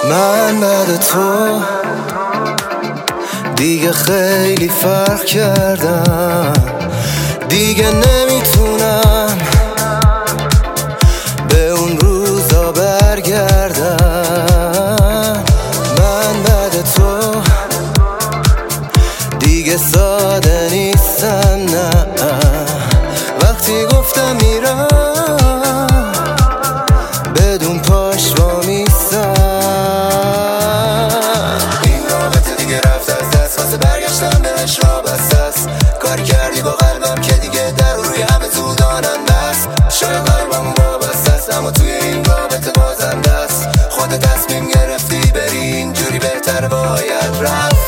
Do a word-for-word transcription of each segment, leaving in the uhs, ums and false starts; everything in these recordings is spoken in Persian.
من بعد تو دیگه خیلی فرق کردم، دیگه نمیتونم به اون روزا برگردم. من بعد تو دیگه ساده نیستم، نه وقتی گفتم میرم بدون پاش با میستم. این رابطه دیگه رفت از دست، واسه برگشتم بهش را بست است. کاری کردی با قلبم که دیگه در روی همه زودانم بست. شاید قلبم وابسته است اما توی این رابطه بازنده است. خودت تصمیم گرفتی بری، اینجوری بهتر باید رفت.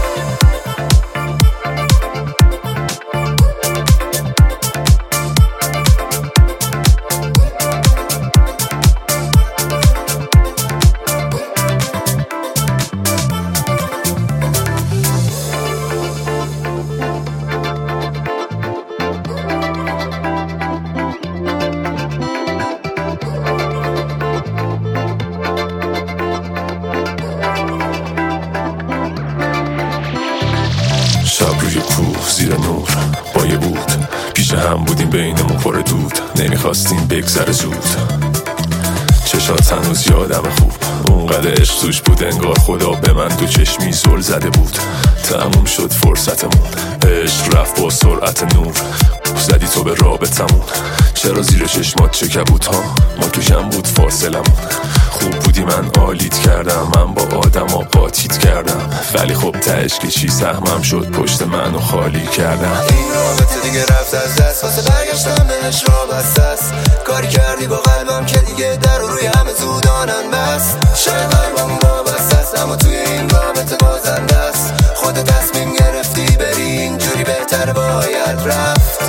شب روی کوه زیر نور بایه بود، پیش هم بودیم بینمون پر دود، نمیخواستیم بگذره زود. چشات هنوز یادم خوب، اونقدر عشق توش بود انگار خدا به من دو چشمی زل زده بود. تموم شد فرصتمون، عشق رفت با سرعت نور. زدی تو به رابطمون، چرا زیر چشمات چه کبود ها؟ ما تو کم بود فاصلمون. خوب بودی من عالیت کردم، من با آدم ها قاطیت کردم، ولی خب تهش که چی سهمم شد پشت منو خالی کردم. این رابطه دیگه رفت از دست، واسه برگشتم بهش را بست است. کاری کردی با قلبم که دیگه در روی همه زودانم بست. شاید قلبم وابسته است اما توی این رابطه بازنده است. خودت تصمیم گرفتی بری، اینجوری بهتر باید رفت.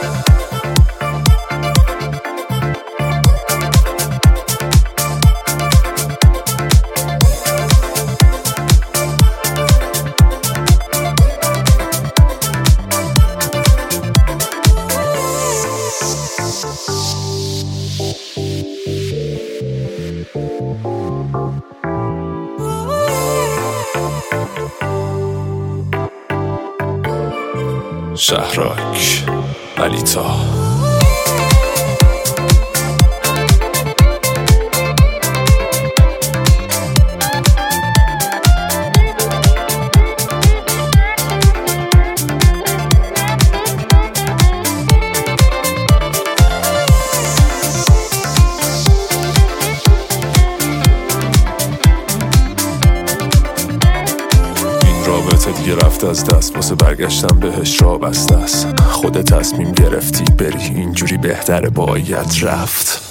شهرک علیتا. رابطه دیگه رفت از دست، واسه برگشتم بهش را بسته است. خودت تصمیم گرفتی بری، اینجوری بهتره باید رفت.